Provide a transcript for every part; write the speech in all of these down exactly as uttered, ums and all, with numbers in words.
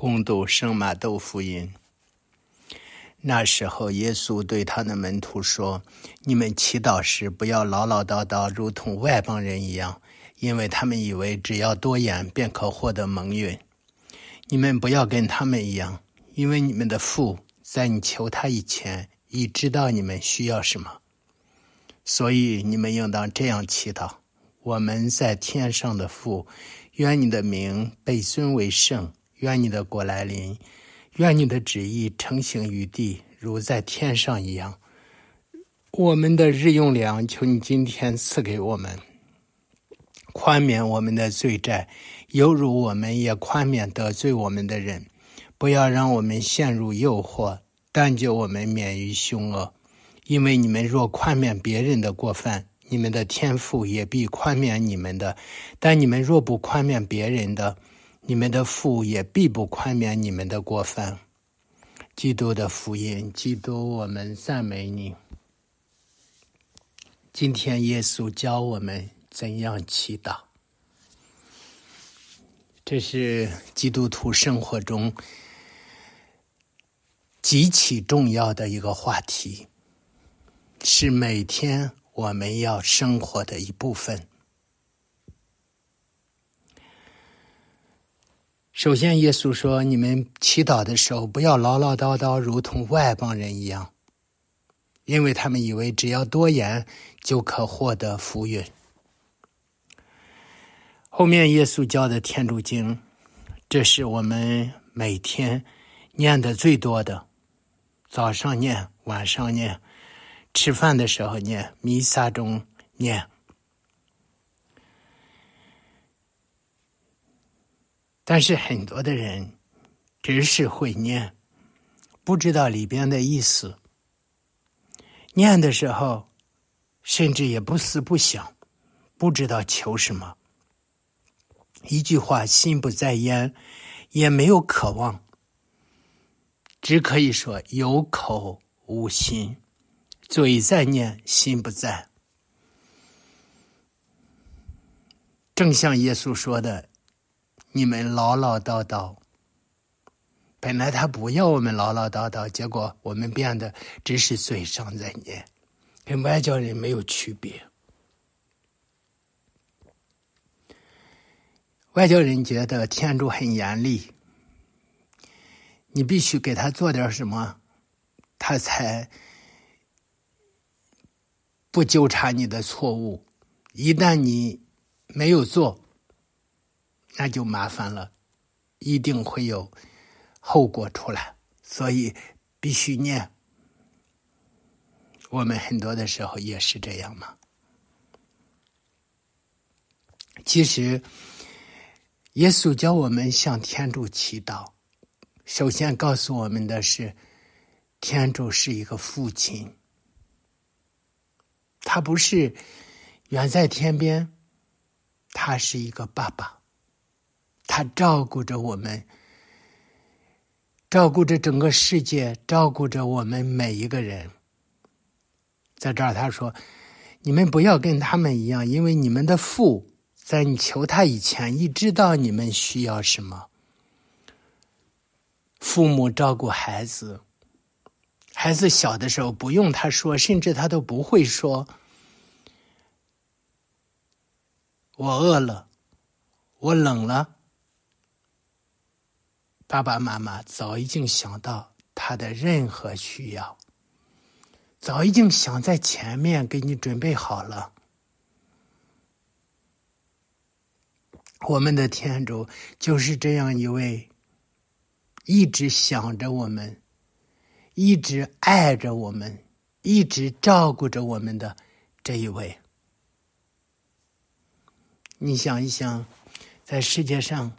攻读圣马窦福音。那时候耶稣对他的门徒说，你们祈祷时不要唠唠叨叨，如同外邦人一样，因为他们以为只要多言便可获得蒙允。你们不要跟他们一样，因为你们的父在你求他以前已知道你们需要什么。所以你们应当这样祈祷：我们在天上的父，愿你的名被尊为圣，愿你的国来临，愿你的旨意承行于地，如在天上一样。我们的日用粮，求你今天赐给我们，宽免我们的罪债，犹如我们也宽免得罪我们的人。不要让我们陷入诱惑，但救我们免于凶恶。因为你们若宽免别人的过犯，你们的天父也必宽免你们的；但你们若不宽免别人的，你们的父也必不宽免你们的过犯。基督的福音，基督，我们赞美你。今天耶稣教我们怎样祈祷，这是基督徒生活中极其重要的一个话题，是每天我们要生活的一部分。首先耶稣说，你们祈祷的时候不要唠唠叨叨，如同外邦人一样，因为他们以为只要多言就可获得福允。后面耶稣教的天主经，这是我们每天念的最多的，早上念，晚上念，吃饭的时候念，弥撒中念。但是很多的人只是会念，不知道里边的意思。念的时候甚至也不思不想，不知道求什么。一句话心不在焉，也没有渴望，只可以说有口无心，嘴在念，心不在。正像耶稣说的，你们唠唠叨叨。本来他不要我们唠唠叨叨，结果我们变得只是嘴上在念，跟外教人没有区别。外教人觉得天主很严厉，你必须给他做点什么，他才不纠察你的错误。一旦你没有做，那就麻烦了，一定会有后果出来，所以必须念。我们很多的时候也是这样嘛。其实耶稣教我们向天主祈祷，首先告诉我们的是，天主是一个父亲，他不是远在天边，他是一个爸爸，他照顾着我们，照顾着整个世界，照顾着我们每一个人。在这儿他说，你们不要跟他们一样，因为你们的父在你求他以前已知道你们需要什么。父母照顾孩子，孩子小的时候不用他说，甚至他都不会说我饿了，我冷了，爸爸妈妈早已经想到他的任何需要，早已经想在前面给你准备好了。我们的天主就是这样一位一直想着我们，一直爱着我们，一直照顾着我们的这一位。你想一想，在世界上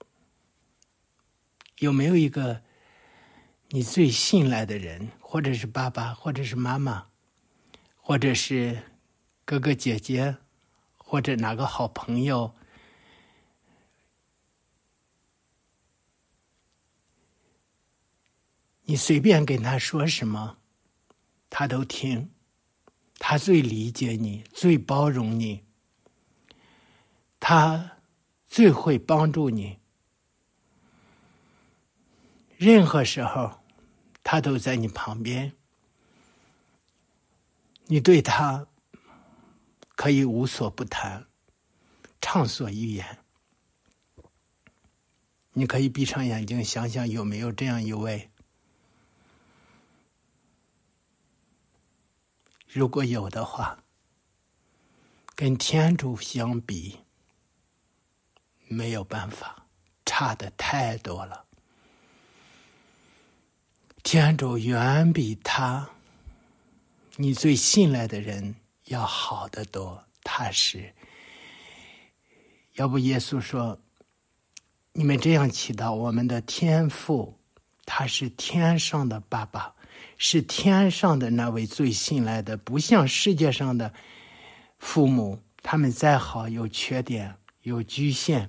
有没有一个你最信赖的人，或者是爸爸，或者是妈妈，或者是哥哥姐姐，或者哪个好朋友，你随便跟他说什么，他都听，他最理解你，最包容你，他最会帮助你。 任何时候他都在你旁边，你对他可以无所不谈，畅所欲言。你可以闭上眼睛想想，有没有这样一位？如果有的话，跟天主相比，没有办法，差的太多了。天主远比他你最信赖的人要好得多，踏实。要不耶稣说，你们这样祈祷，我们的天父，他是天上的爸爸，是天上的那位最信赖的，不像世界上的父母，他们再好有缺点，有局限，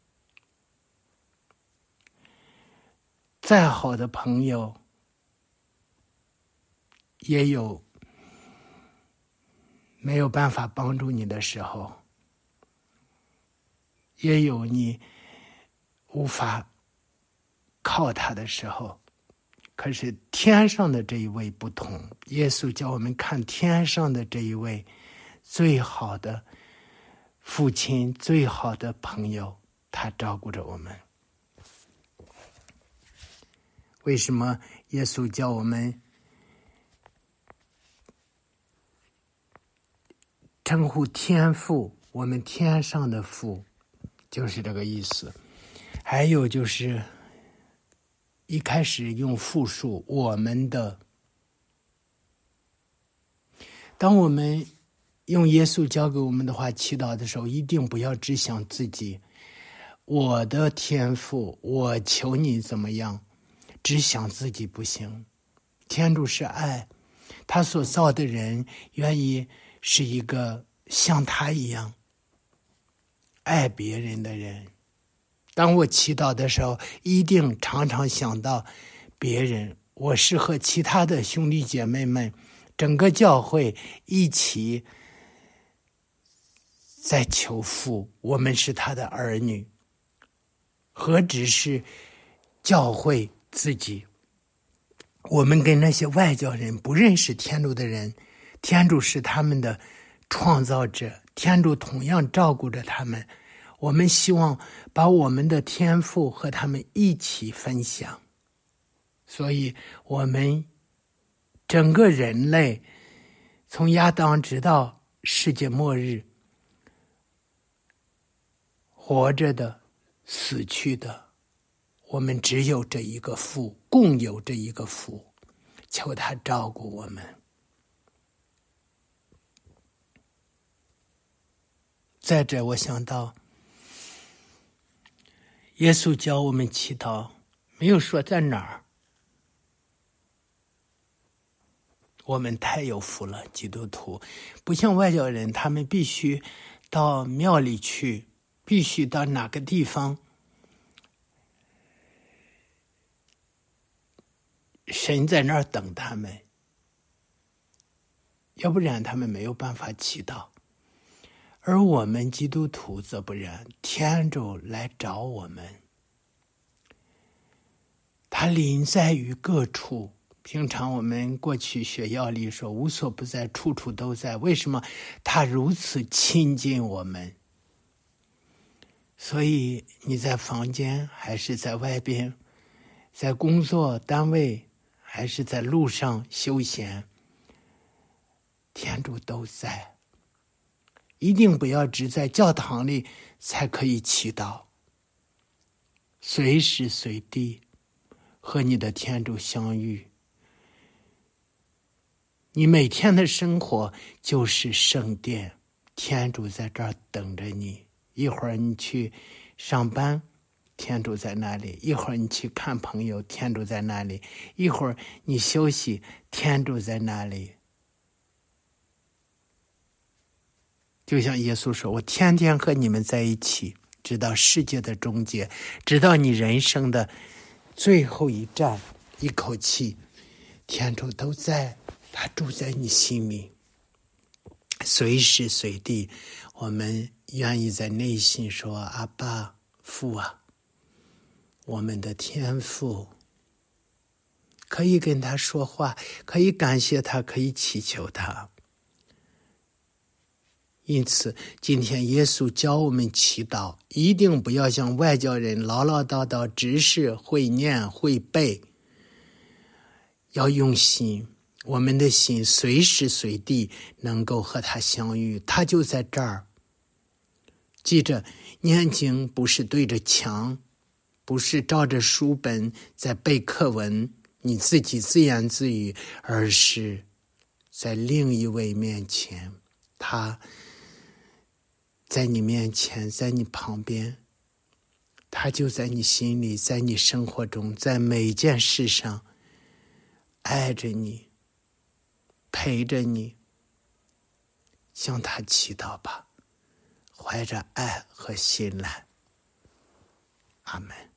再好的朋友也有没有办法帮助你的时候，也有你无法靠他的时候。可是天上的这一位不同，耶稣叫我们看天上的这一位最好的父亲，最好的朋友，他照顾着我们。为什么耶稣叫我们称呼天父，我们天上的父，就是这个意思。还有就是一开始用复数，我们的。当我们用耶稣教给我们的话祈祷的时候，一定不要只想自己，我的天父，我求你怎么样，只想自己不行。天主是爱，他所造的人愿意是一个像他一样爱别人的人。当我祈祷的时候，一定常常想到别人，我是和其他的兄弟姐妹们，整个教会一起在求父，我们是他的儿女，何止是教会自己，我们跟那些外教人不认识天主的人，天主是他们的创造者，天主同样照顾着他们。我们希望把我们的天赋和他们一起分享，所以我们整个人类从亚当直到世界末日，活着的死去的，我们只有这一个父，共有这一个父，求他照顾我们。再者，我想到耶稣教我们祈祷，没有说在哪儿。我们太有福了，基督徒不像外教人，他们必须到庙里去，必须到哪个地方，神在那儿等他们，要不然他们没有办法祈祷。而我们基督徒则不然，天主来找我们，他临在于各处。平常我们过去学校里说无所不在，处处都在，为什么他如此亲近我们？所以你在房间还是在外边，在工作单位还是在路上休闲，天主都在。一定不要只在教堂里才可以祈祷，随时随地和你的天主相遇。你每天的生活就是圣殿，天主在这儿等着你。一会儿你去上班，天主在那里；一会儿你去看朋友，天主在那里；一会儿你休息，天主在那里。就像耶稣说，我天天和你们在一起，直到世界的终结，直到你人生的最后一站，一口气，天主都在，他住在你心里。随时随地，我们愿意在内心说，阿爸父啊，我们的天父， 可以跟他说话，可以感谢他，可以祈求他。因此，今天耶稣教我们祈祷，一定不要像外教人唠唠叨叨，只是会念会背，要用心，我们的心随时随地能够和他相遇，他就在这儿。记着，念经不是对着墙，不是照着书本在背课文，你自己自言自语，而是在另一位面前，他在你面前，在你旁边，他就在你心里，在你生活中，在每件事上爱着你，陪着你。向他祈祷吧，怀着爱和信赖。阿们。